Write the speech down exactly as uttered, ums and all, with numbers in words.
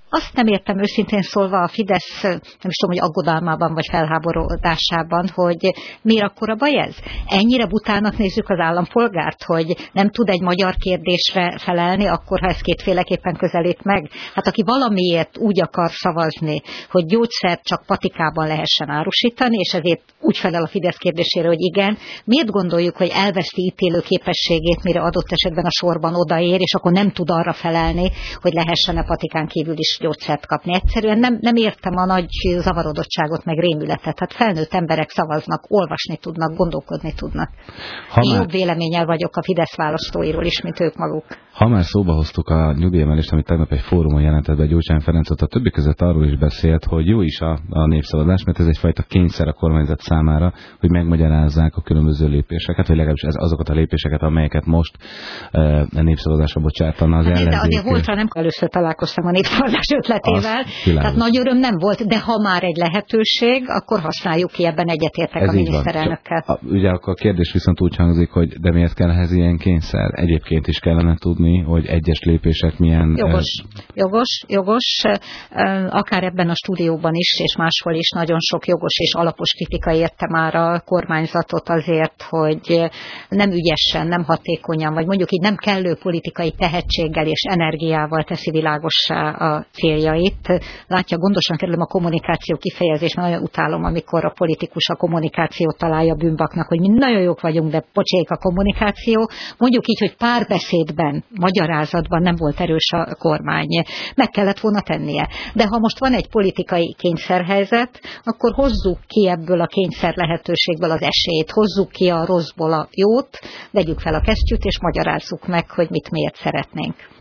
Azt nem értem őszintén szólva a Fidesz, nem is tudom, hogy aggodalmában vagy felháborodásában, hogy miért akkora baj ez? Ennyire butának nézzük az állampolgárt, hogy nem tud egy magyar kérdésre felelni, akkor, ha ez kétféleképpen közelít meg. Hát aki valamiért úgy akar szavazni, hogy gyógyszert csak patikában lehessen árusítani, és ezért úgy felel a Fidesz kérdésére, hogy igen, miért gondoljuk, hogy elveszti ítélő képességét, mire adott esetben a sorban odaér, és akkor nem tud arra felelni, hogy lehessen a patikán kívül is gyógyszert kapni. Egyszerűen nem, nem értem a nagy zavarodottságot, meg rémületet. Hát felnőtt emberek szavaznak, olvasni tudnak, gondolkodni tudnak. Ha Én már... jobb véleménnyel vagyok a Fidesz választóiról is, mint ők maguk. Ha már szóba hoztuk a nyugdíjemelést, amit tegnap egy fórumon jelentett be Gyurcsány Ferenc, ott a többi között arról is beszélt, hogy jó is a, a népszavazás, mert ez egyfajta kényszer a kormányzat számára, hogy megmagyarázzák a különböző lépéseket, vagy legalábbis azokat a lépéseket, amelyeket most e, a népszavazásra bocsátana az ellenzék. De azért voltra nem először találkoztam a népszavazás ötletével, tehát nagy öröm nem volt, de ha már egy lehetőség, akkor használjuk ki, ebben egyetértek a miniszterelnökkel. A, ugye akkor a kérdés viszont úgy hangzik, hogy de miért kell ehhez ilyen kényszer? Egyébként is kellene tudni, hogy egyes lépések milyen... Jogos, jogos, jogos. Akár ebben a stúdióban is, és máshol is nagyon sok jogos és alapos kritika érte már a kormányzatot azért, hogy nem ügyesen, nem hatékonyan, vagy mondjuk így nem kellő politikai tehetséggel és energiával teszi világossá a céljait. Látja, gondosan kerülöm a kommunikáció kifejezést, mert nagyon utálom, amikor a politikus a kommunikációt találja bűnbaknak, hogy mi nagyon jók vagyunk, de pocsék a kommunikáció. Mondjuk így, hogy párbeszédben, magyarázatban nem volt erős a kormány. Meg kellett volna tennie. De ha most van egy politikai kényszerhelyzet, akkor hozzuk ki ebből a kényszer lehetőségből az esélyt, hozzuk ki a rosszból a jót, vegyük fel a kesztyűt, és magyarázzuk meg, hogy mit miért szeretnénk.